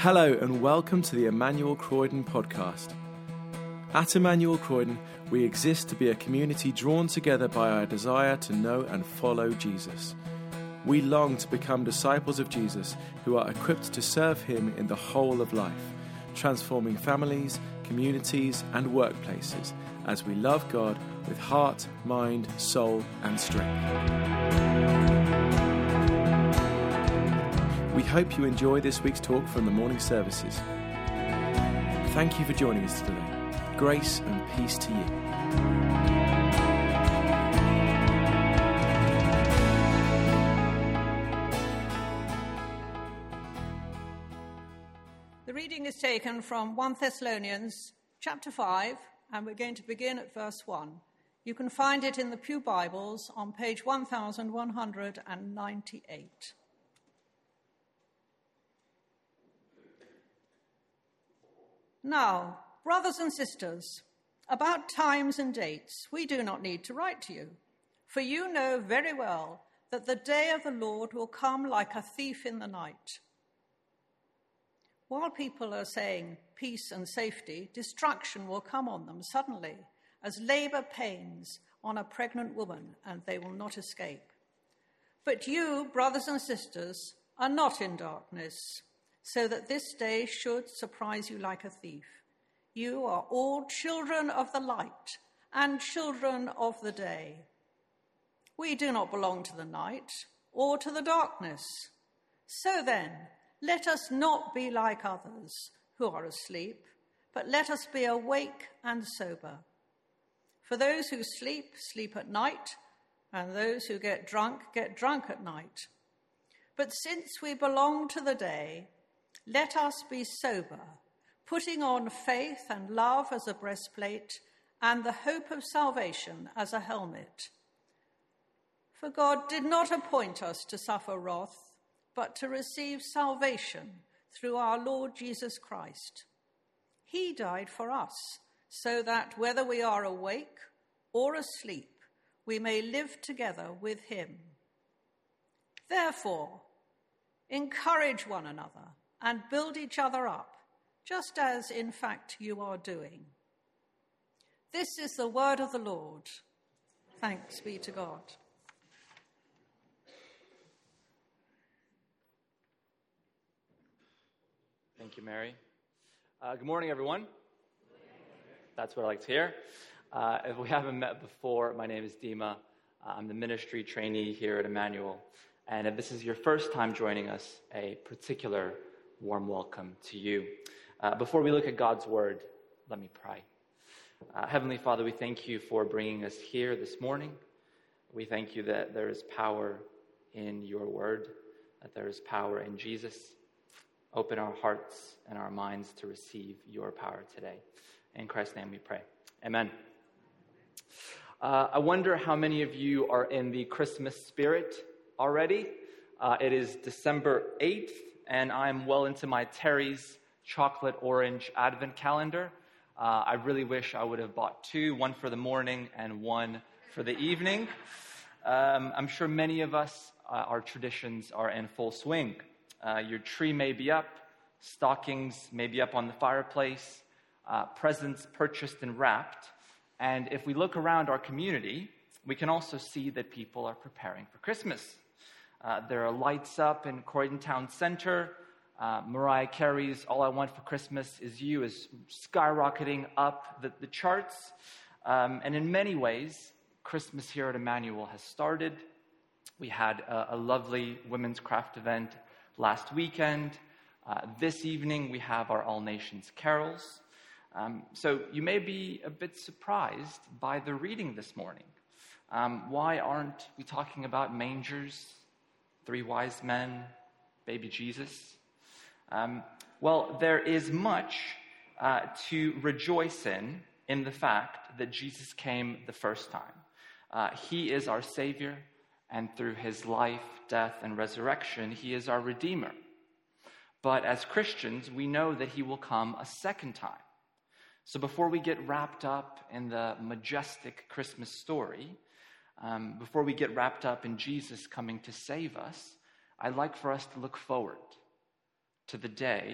Hello and welcome to the Emmanuel Croydon podcast. At Emmanuel Croydon, we exist to be a community drawn together by our desire to know and follow Jesus. We long to become disciples of Jesus who are equipped to serve him in the whole of life, transforming families, communities and workplaces as we love God with heart, mind, soul and strength. We hope you enjoy this week's talk from the morning services. Thank you for joining us today. Grace and peace to you. The reading is taken from 1 Thessalonians chapter 5, and we're going to begin at verse 1. You can find it in the Pew Bibles on page 1198. Now, brothers and sisters, about times and dates, we do not need to write to you, for you know very well that the day of the Lord will come like a thief in the night. While people are saying peace and safety, destruction will come on them suddenly, as labor pains on a pregnant woman, and they will not escape. But you, brothers and sisters, are not in darkness, so that this day should surprise you like a thief. You are all children of the light and children of the day. We do not belong to the night or to the darkness. So then, let us not be like others who are asleep, but let us be awake and sober. For those who sleep, sleep at night, and those who get drunk at night. But since we belong to the day, let us be sober, putting on faith and love as a breastplate, and the hope of salvation as a helmet. For God did not appoint us to suffer wrath, but to receive salvation through our Lord Jesus Christ. He died for us, so that whether we are awake or asleep, we may live together with him. Therefore, encourage one another and build each other up, just as, in fact, you are doing. This is the word of the Lord. Thanks be to God. Thank you, Mary. Good morning, everyone. That's what I like to hear. If we haven't met before, my name is Dima. I'm the ministry trainee here at Emmanuel. And if this is your first time joining us, a particular warm welcome to you. Before we look at God's word, let me pray. Heavenly Father, we thank you for bringing us here this morning. We thank you that there is power in your word, that there is power in Jesus. Open our hearts and our minds to receive your power today. In Christ's name we pray. Amen. I wonder how many of you are in the Christmas spirit already. It is December 8th, and I'm well into my Terry's chocolate orange advent calendar. I really wish I would have bought two, one for the morning and one for the evening. I'm sure many of us, our traditions are in full swing. Your tree may be up, stockings may be up on the fireplace, presents purchased and wrapped. And if we look around our community, we can also see that people are preparing for Christmas. There are lights up in Croydon Town Center. Mariah Carey's All I Want for Christmas Is You is skyrocketing up the charts. And in many ways, Christmas here at Emmanuel has started. We had a lovely women's craft event last weekend. This evening, we have our All Nations carols. So you may be a bit surprised by the reading this morning. Why aren't we talking about mangers, 3 wise men, baby Jesus? Well, there is much to rejoice in the fact that Jesus came the first time. He is our Savior, and through his life, death, and resurrection, he is our Redeemer. But as Christians, we know that he will come a second time. So before we get wrapped up in the majestic Christmas story, before we get wrapped up in Jesus coming to save us, I'd like for us to look forward to the day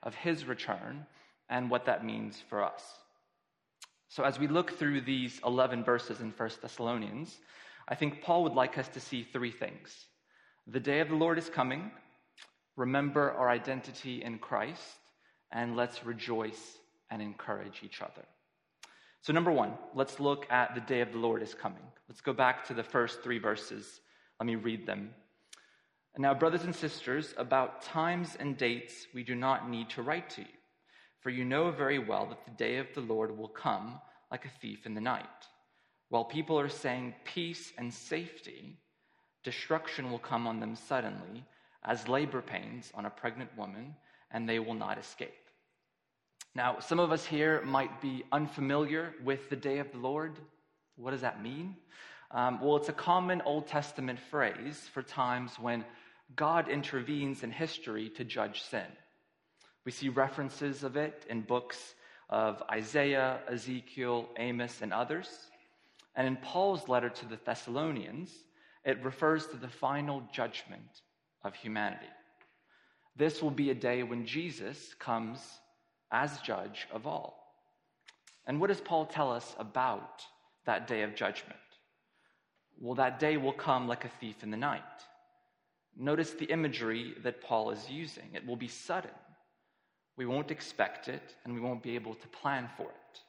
of his return and what that means for us. So as we look through these 11 verses in 1 Thessalonians, I think Paul would like us to see three things. The day of the Lord is coming, remember our identity in Christ, and let's rejoice and encourage each other. So number one, let's look at the day of the Lord is coming. Let's go back to the first three verses. Let me read them. And now, brothers and sisters, about times and dates we do not need to write to you, for you know very well that the day of the Lord will come like a thief in the night. While people are saying peace and safety, destruction will come on them suddenly, as labor pains on a pregnant woman, and they will not escape. Now, some of us here might be unfamiliar with the day of the Lord. What does that mean? Well, it's a common Old Testament phrase for times when God intervenes in history to judge sin. We see references of it in books of Isaiah, Ezekiel, Amos, and others. And in Paul's letter to the Thessalonians, it refers to the final judgment of humanity. This will be a day when Jesus comes as judge of all. And what does Paul tell us about that day of judgment? Well, that day will come like a thief in the night. Notice the imagery that Paul is using. It will be sudden. We won't expect it, and we won't be able to plan for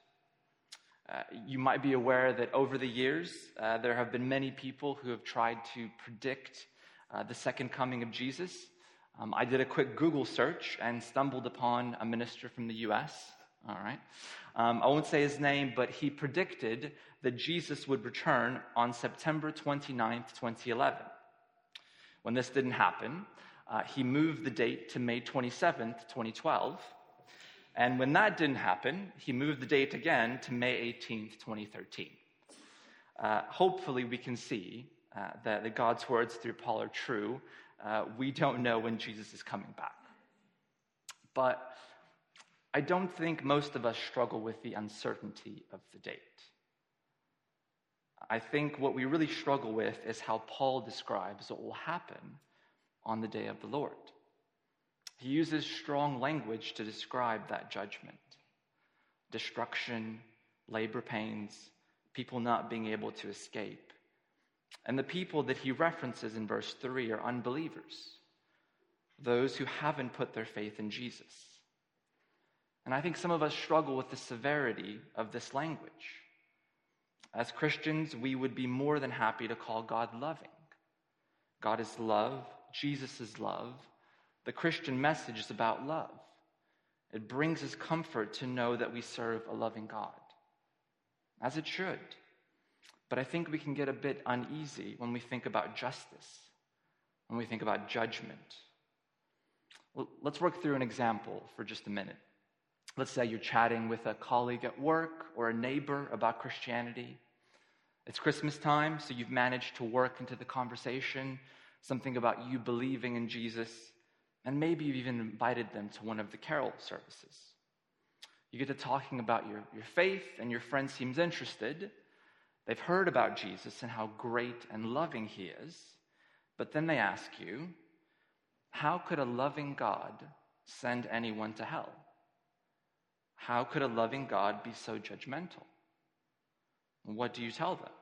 it. You might be aware that over the years, there have been many people who have tried to predict the second coming of Jesus. I did a quick Google search and stumbled upon a minister from the U.S. All right. I won't say his name, but he predicted that Jesus would return on September 29th, 2011. When this didn't happen, he moved the date to May 27th, 2012. And when that didn't happen, he moved the date again to May 18th, 2013. Hopefully we can see that God's words through Paul are true. We don't know when Jesus is coming back. But I don't think most of us struggle with the uncertainty of the date. I think what we really struggle with is how Paul describes what will happen on the day of the Lord. He uses strong language to describe that judgment. Destruction, labor pains, people not being able to escape. And the people that he references in verse 3 are unbelievers, those who haven't put their faith in Jesus. And I think some of us struggle with the severity of this language. As Christians, we would be more than happy to call God loving. God is love. Jesus is love. The Christian message is about love. It brings us comfort to know that we serve a loving God, as it should. But I think we can get a bit uneasy when we think about justice, when we think about judgment. Well, let's work through an example for just a minute. Let's say you're chatting with a colleague at work or a neighbor about Christianity. It's Christmas time, so you've managed to work into the conversation something about you believing in Jesus, and maybe you've even invited them to one of the carol services. You get to talking about your faith, and your friend seems interested. They've heard about Jesus and how great and loving he is, but then they ask you, how could a loving God send anyone to hell? How could a loving God be so judgmental? What do you tell them?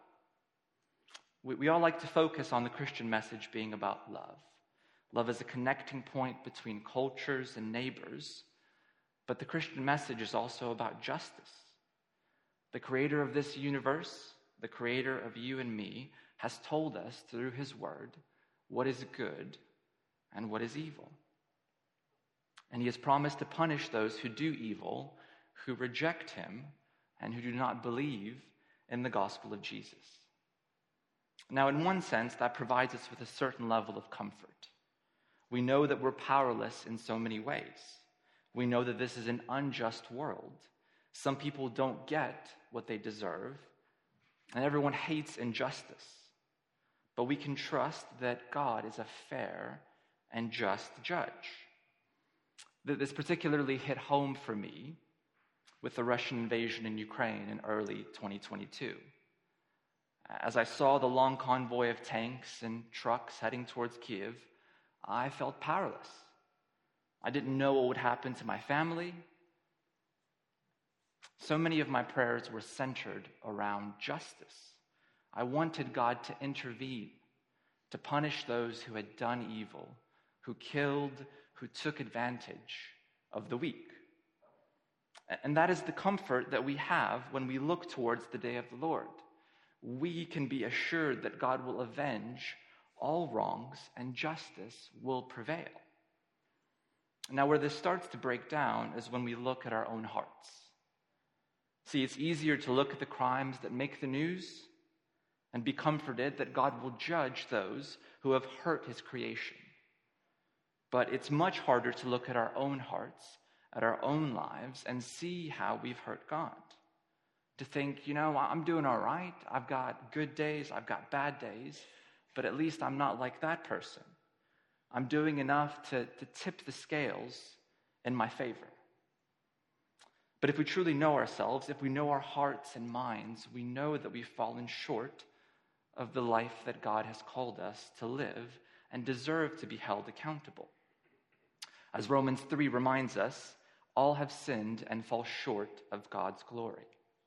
We all like to focus on the Christian message being about love. Love is a connecting point between cultures and neighbors, but the Christian message is also about justice. The creator of this universe, the creator of you and me, has told us through his word what is good and what is evil. And he has promised to punish those who do evil, who reject him, and who do not believe in the gospel of Jesus. Now, in one sense, that provides us with a certain level of comfort. We know that we're powerless in so many ways. We know that this is an unjust world. Some people don't get what they deserve, and everyone hates injustice. But we can trust that God is a fair and just judge. This particularly hit home for me with the Russian invasion in Ukraine in early 2022. As I saw the long convoy of tanks and trucks heading towards Kiev, I felt powerless. I didn't know what would happen to my family. So many of my prayers were centered around justice. I wanted God to intervene, to punish those who had done evil, who killed, who took advantage of the weak. And that is the comfort that we have when we look towards the day of the Lord. We can be assured that God will avenge all wrongs and justice will prevail. Now, where this starts to break down is when we look at our own hearts. See, it's easier to look at the crimes that make the news and be comforted that God will judge those who have hurt his creation. But it's much harder to look at our own hearts, at our own lives, and see how we've hurt God. To think, I'm doing all right. I've got good days, I've got bad days, but at least I'm not like that person. I'm doing enough to tip the scales in my favor. But if we truly know ourselves, if we know our hearts and minds, we know that we've fallen short of the life that God has called us to live and deserve to be held accountable. As Romans 3 reminds us, all have sinned and fall short of God's glory.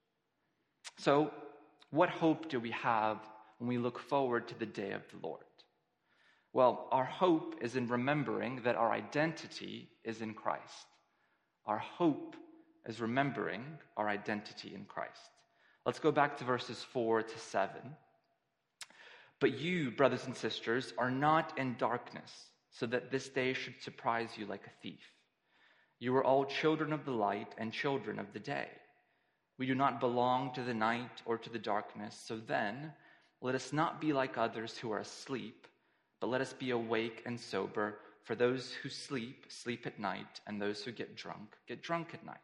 So, what hope do we have when we look forward to the day of the Lord? Well, our hope is in remembering that our identity is in Christ. Our hope is remembering our identity in Christ. Let's go back to verses 4 to 7. But you, brothers and sisters, are not in darkness, so that this day should surprise you like a thief. You are all children of the light and children of the day. We do not belong to the night or to the darkness, so then let us not be like others who are asleep, but let us be awake and sober, for those who sleep, sleep at night, and those who get drunk at night.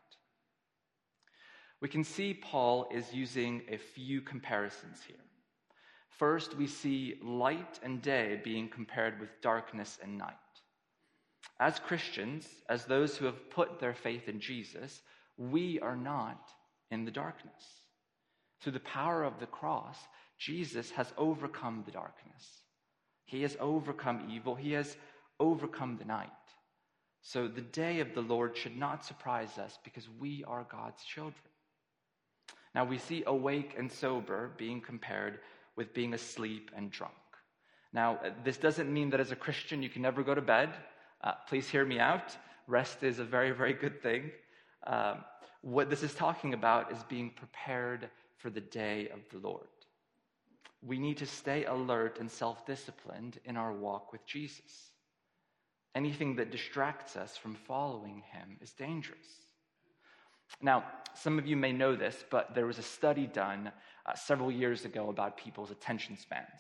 We can see Paul is using a few comparisons here. First, we see light and day being compared with darkness and night. As Christians, as those who have put their faith in Jesus, we are not in the darkness. Through the power of the cross, Jesus has overcome the darkness. He has overcome evil. He has overcome the night. So the day of the Lord should not surprise us because we are God's children. Now we see awake and sober being compared with being asleep and drunk. Now, this doesn't mean that as a Christian you can never go to bed. Please hear me out. Rest is a very, very good thing. What this is talking about is being prepared for the day of the Lord. We need to stay alert and self-disciplined in our walk with Jesus. Anything that distracts us from following him is dangerous. Now, some of you may know this, but there was a study done several years ago about people's attention spans.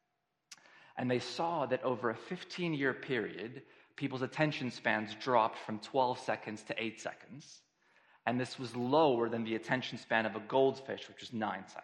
And they saw that over a 15-year period, people's attention spans dropped from 12 seconds to 8 seconds. And this was lower than the attention span of a goldfish, which is 9 seconds.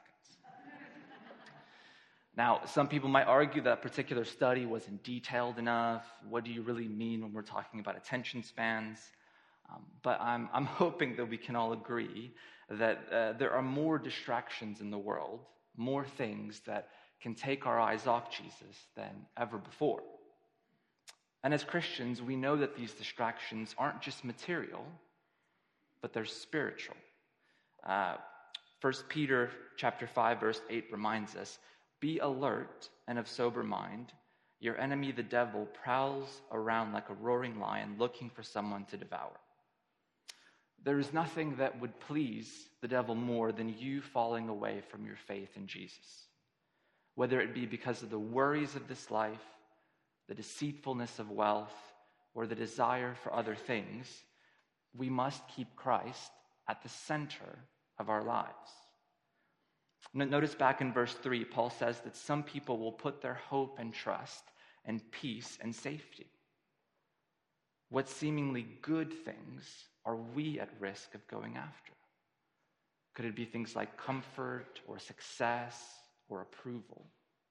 Now, some people might argue that particular study wasn't detailed enough. What do you really mean when we're talking about attention spans? But I'm hoping that we can all agree that there are more distractions in the world, more things that can take our eyes off Jesus than ever before. And as Christians, we know that these distractions aren't just material, but they're spiritual. 1 Peter chapter 5, verse 8 reminds us, "Be alert and of sober mind. Your enemy, the devil, prowls around like a roaring lion looking for someone to devour." There is nothing that would please the devil more than you falling away from your faith in Jesus. Whether it be because of the worries of this life, the deceitfulness of wealth, or the desire for other things, we must keep Christ at the center of our lives. Notice back in verse 3, Paul says that some people will put their hope and trust in peace and safety. What seemingly good things are we at risk of going after? Could it be things like comfort or success or approval?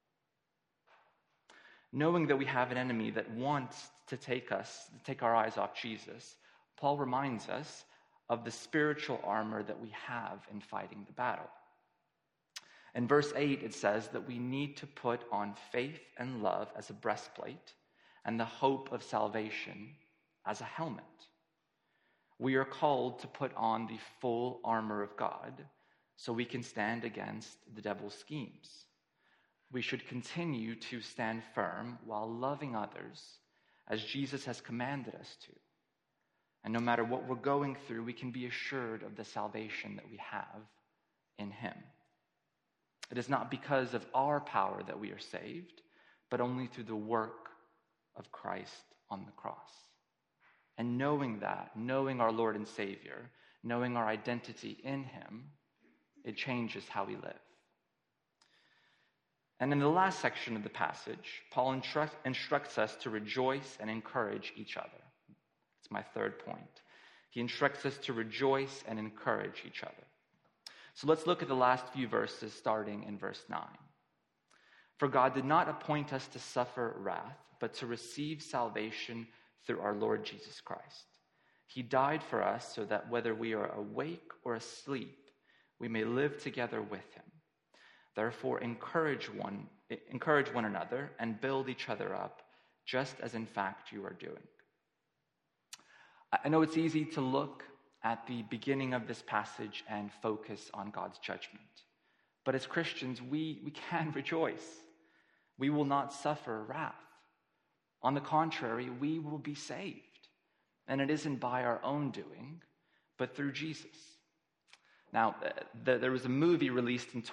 Knowing that we have an enemy that wants to take our eyes off Jesus, Paul reminds us of the spiritual armor that we have in fighting the battle. In verse 8, it says that we need to put on faith and love as a breastplate and the hope of salvation as a helmet. We are called to put on the full armor of God so we can stand against the devil's schemes. We should continue to stand firm while loving others as Jesus has commanded us to. And no matter what we're going through, we can be assured of the salvation that we have in him. It is not because of our power that we are saved, but only through the work of Christ on the cross. And knowing that, knowing our Lord and Savior, knowing our identity in him, it changes how we live. And in the last section of the passage, Paul instructs us to rejoice and encourage each other. It's my third point. He instructs us to rejoice and encourage each other. So let's look at the last few verses starting in verse 9. For God did not appoint us to suffer wrath, but to receive salvation through our Lord Jesus Christ. He died for us so that whether we are awake or asleep, we may live together with him. Therefore, encourage one another and build each other up, just as in fact you are doing. I know it's easy to look at the beginning of this passage and focus on God's judgment. But as Christians, we can rejoice. We will not suffer wrath. On the contrary, we will be saved. And it isn't by our own doing, but through Jesus. Now, there was a movie released in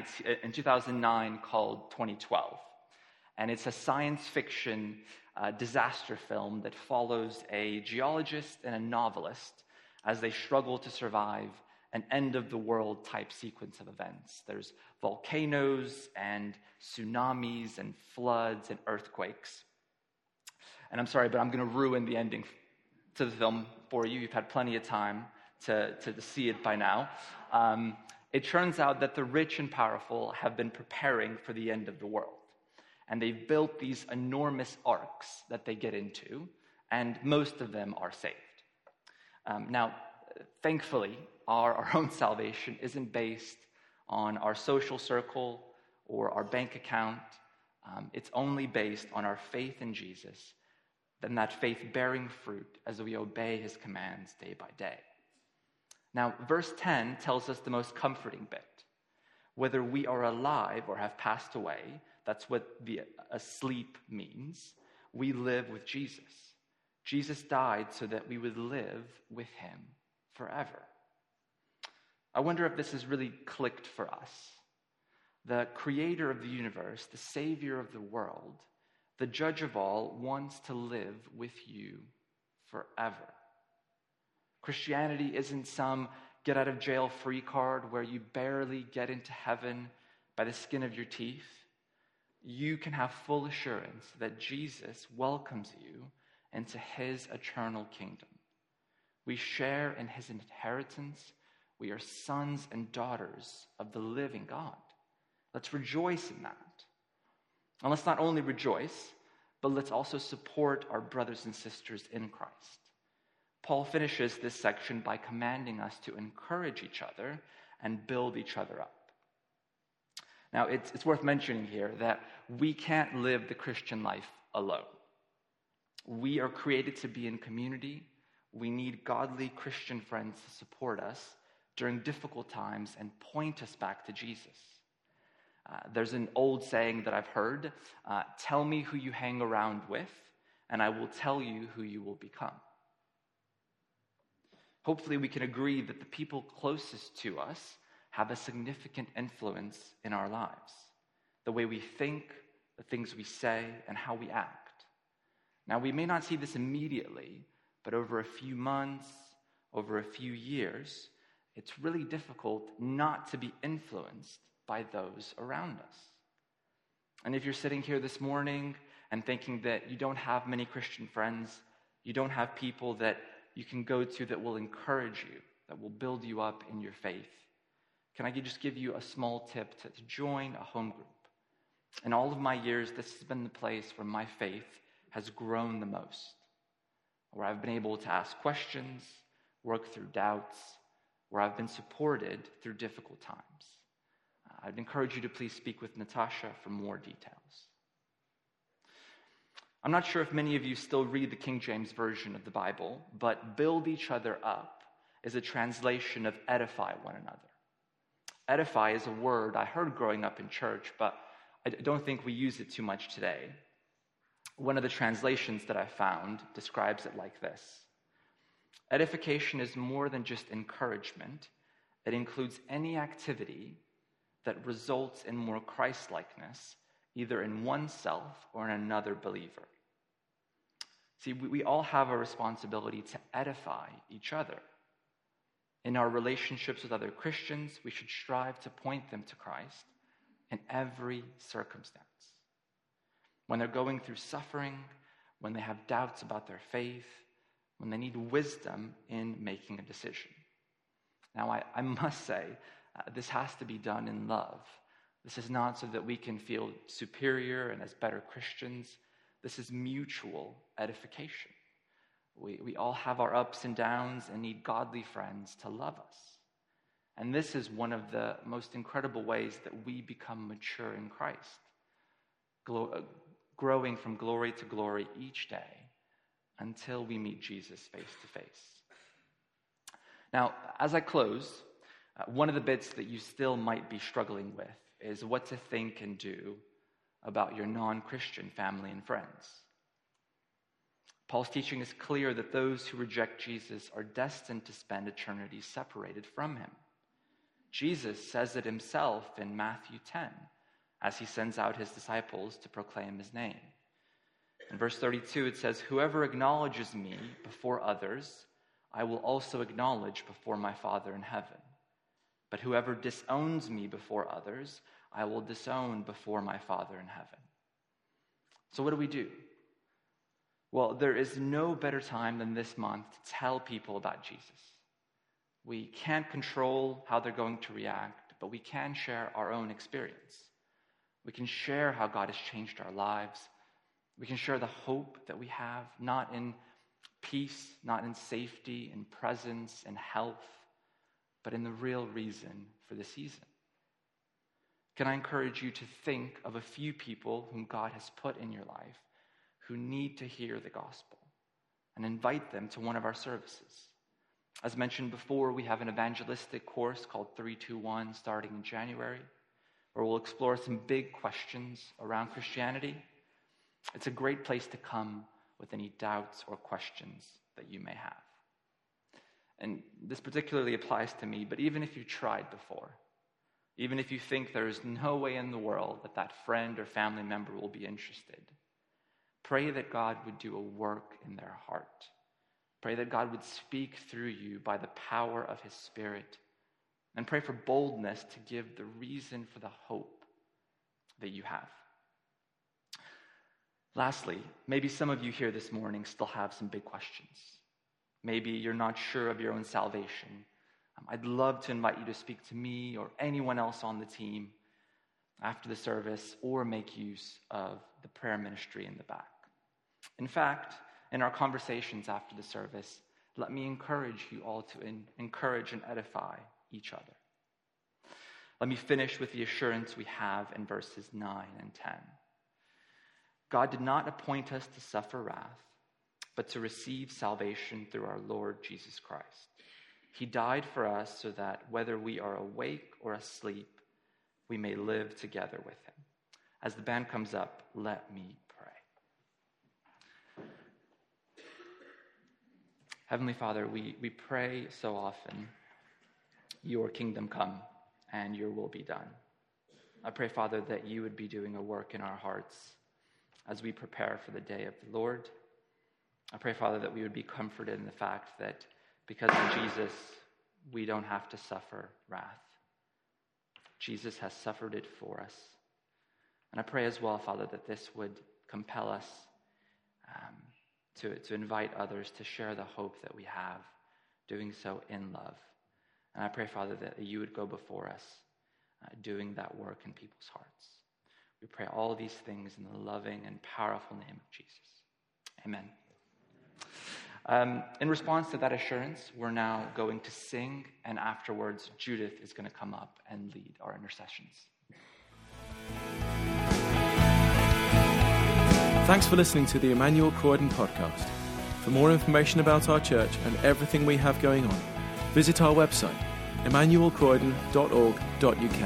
2009 called 2012. And it's a science fiction disaster film that follows a geologist and a novelist as they struggle to survive an end-of-the-world type sequence of events. There's volcanoes and tsunamis and floods and earthquakes. And I'm sorry, but I'm going to ruin the ending to the film for you. You've had plenty of time to see it by now. It turns out that the rich and powerful have been preparing for the end of the world. And they've built these enormous arks that they get into, and most of them are saved. Now, thankfully, our own salvation isn't based on our social circle or our bank account. It's only based on our faith in Jesus, and that faith bearing fruit as we obey his commands day by day. Now, verse 10 tells us the most comforting bit. Whether we are alive or have passed away, that's what the asleep means, we live with Jesus. Jesus died so that we would live with him forever. I wonder if this has really clicked for us. The creator of the universe, the savior of the world, the judge of all, wants to live with you forever. Christianity isn't some get-out-of-jail-free card where you barely get into heaven by the skin of your teeth. You can have full assurance that Jesus welcomes you into his eternal kingdom. We share in his inheritance. We are sons and daughters of the living God. Let's rejoice in that. And let's not only rejoice, but let's also support our brothers and sisters in Christ. Paul finishes this section by commanding us to encourage each other and build each other up. Now, it's worth mentioning here that we can't live the Christian life alone. We are created to be in community. We need godly Christian friends to support us during difficult times and point us back to Jesus. There's an old saying that I've heard, tell me who you hang around with, and I will tell you who you will become. Hopefully we can agree that the people closest to us have a significant influence in our lives. The way we think, the things we say, and how we act. Now, we may not see this immediately, but over a few months, over a few years, it's really difficult not to be influenced by those around us. And if you're sitting here this morning and thinking that you don't have many Christian friends, you don't have people that you can go to that will encourage you, that will build you up in your faith, can I just give you a small tip to join a home group? In all of my years, this has been the place where my faith has grown the most, where I've been able to ask questions, work through doubts, where I've been supported through difficult times. I'd encourage you to please speak with Natasha for more details. I'm not sure if many of you still read the King James Version of the Bible, but build each other up is a translation of edify one another. Edify is a word I heard growing up in church, but I don't think we use it too much today. One of the translations that I found describes it like this. Edification is more than just encouragement. It includes any activity that results in more Christ-likeness, either in oneself or in another believer. See, we all have a responsibility to edify each other. In our relationships with other Christians, we should strive to point them to Christ in every circumstance. When they're going through suffering, when they have doubts about their faith, when they need wisdom in making a decision. Now, I must say, this has to be done in love. This is not so that we can feel superior and as better Christians. This is mutual edification. We all have our ups and downs and need godly friends to love us. And this is one of the most incredible ways that we become mature in Christ, growing from glory to glory each day until we meet Jesus face to face. Now, as I close, one of the bits that you still might be struggling with is what to think and do about your non-Christian family and friends. Paul's teaching is clear that those who reject Jesus are destined to spend eternity separated from him. Jesus says it himself in Matthew 10 as he sends out his disciples to proclaim his name. In verse 32, it says, "Whoever acknowledges me before others, I will also acknowledge before my Father in heaven. But whoever disowns me before others, I will disown before my Father in heaven." So what do we do? Well, there is no better time than this month to tell people about Jesus. We can't control how they're going to react, but we can share our own experience. We can share how God has changed our lives. We can share the hope that we have, not in peace, not in safety, in presence, in health, but in the real reason for the season. Can I encourage you to think of a few people whom God has put in your life who need to hear the gospel and invite them to one of our services? As mentioned before, we have an evangelistic course called 321 starting in January, where we'll explore some big questions around Christianity. It's a great place to come with any doubts or questions that you may have. And this particularly applies to me, but even if you tried before, even if you think there is no way in the world that that friend or family member will be interested, pray that God would do a work in their heart. Pray that God would speak through you by the power of his Spirit. And pray for boldness to give the reason for the hope that you have. Lastly, maybe some of you here this morning still have some big questions. Maybe you're not sure of your own salvation. I'd love to invite you to speak to me or anyone else on the team after the service, or make use of the prayer ministry in the back. In fact, in our conversations after the service, let me encourage you all to encourage and edify each other. Let me finish with the assurance we have in verses 9 and 10. God did not appoint us to suffer wrath, but to receive salvation through our Lord Jesus Christ. He died for us so that whether we are awake or asleep, we may live together with him. As the band comes up, let me pray. Heavenly Father, we pray so often, your kingdom come and your will be done. I pray, Father, that you would be doing a work in our hearts as we prepare for the day of the Lord. I pray, Father, that we would be comforted in the fact that because of Jesus, we don't have to suffer wrath. Jesus has suffered it for us. And I pray as well, Father, that this would compel us to invite others to share the hope that we have, doing so in love. And I pray, Father, that you would go before us, doing that work in people's hearts. We pray all these things in the loving and powerful name of Jesus. Amen. In response to that assurance, we're now going to sing, and afterwards Judith is going to come up and lead our intercessions. Thanks for listening to the Emmanuel Croydon podcast. For more information about our church and everything we have going on, visit our website, emmanuelcroydon.org.uk.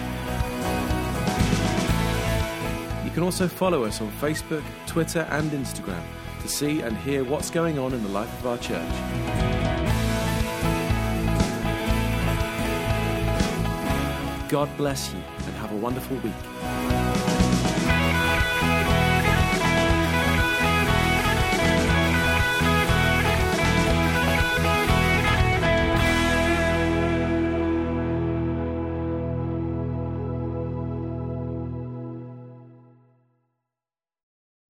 You can also follow us on Facebook, Twitter and Instagram to see and hear what's going on in the life of our church. God bless you and have a wonderful week.